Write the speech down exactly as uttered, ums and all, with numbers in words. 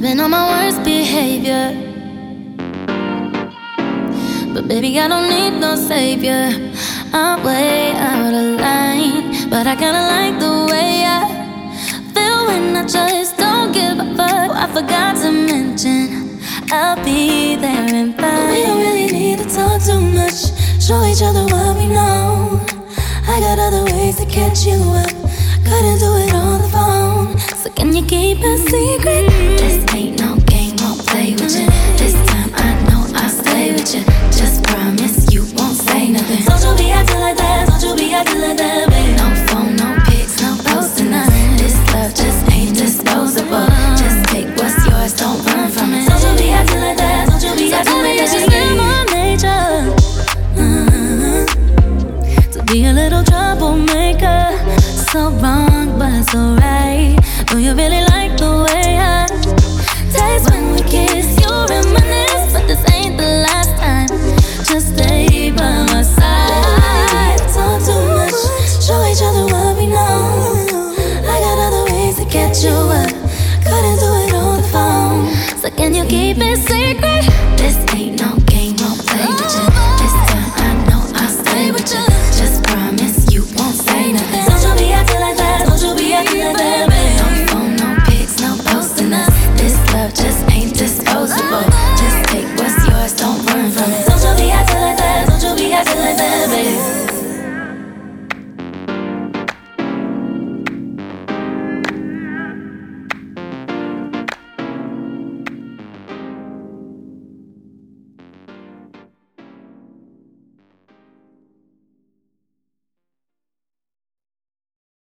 been on my worst behavior, but baby, I don't need no savior. I'm way out of line, but I kinda like the way I feel when I just don't give a fuck. I forgot to mention I'll be there and fine. But we don't really need to talk too much, show each other what we know. I got other ways to catch you up, couldn't do it on the phone. So can you keep a secret? This ain't no game, won't play with you. This time I know I'll stay with you. Just promise you won't say nothing. Don't you be acting like that, don't you be acting like that, baby. No phone, no pics, no posting, nothing. This love just ain't disposable. Just take what's yours, don't run from it. Don't you be acting like that, don't you be so acting like that. So tell me, it's just in my nature uh-huh. to be a little troublemaker. So wrong, but so right. Do you really like the way I taste when we kiss? You remind